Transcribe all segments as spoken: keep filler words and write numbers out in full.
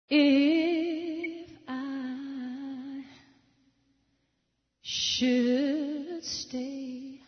If I should stay,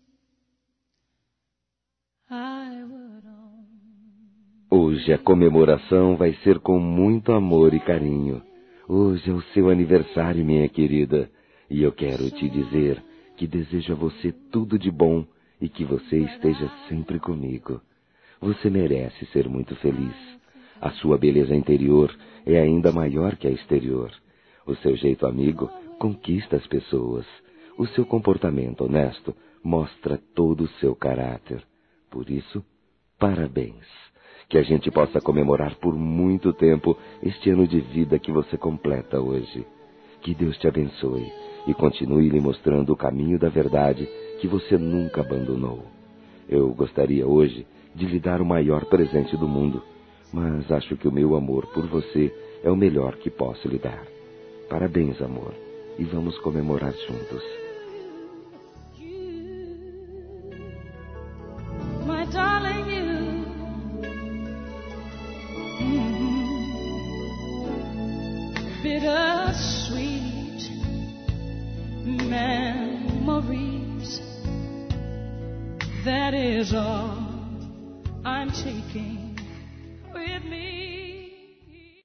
I would own. Hoje a comemoração vai ser com muito amor e carinho. Hoje é o seu aniversário, minha querida, e eu quero te dizer que desejo a você tudo de bom e que você esteja sempre comigo. Você merece ser muito feliz. A sua beleza interior é ainda maior que a exterior. O seu jeito amigo conquista as pessoas. O seu comportamento honesto mostra todo o seu caráter. Por isso, parabéns. Que a gente possa comemorar por muito tempo este ano de vida que você completa hoje. Que Deus te abençoe e continue lhe mostrando o caminho da verdade que você nunca abandonou. Eu gostaria hoje de lhe dar o maior presente do mundo, mas acho que o meu amor por você é o melhor que posso lhe dar. Parabéns, amor, e vamos comemorar juntos. My darling, you. Mm-hmm. Bittersweet memories. That is all I'm taking with me.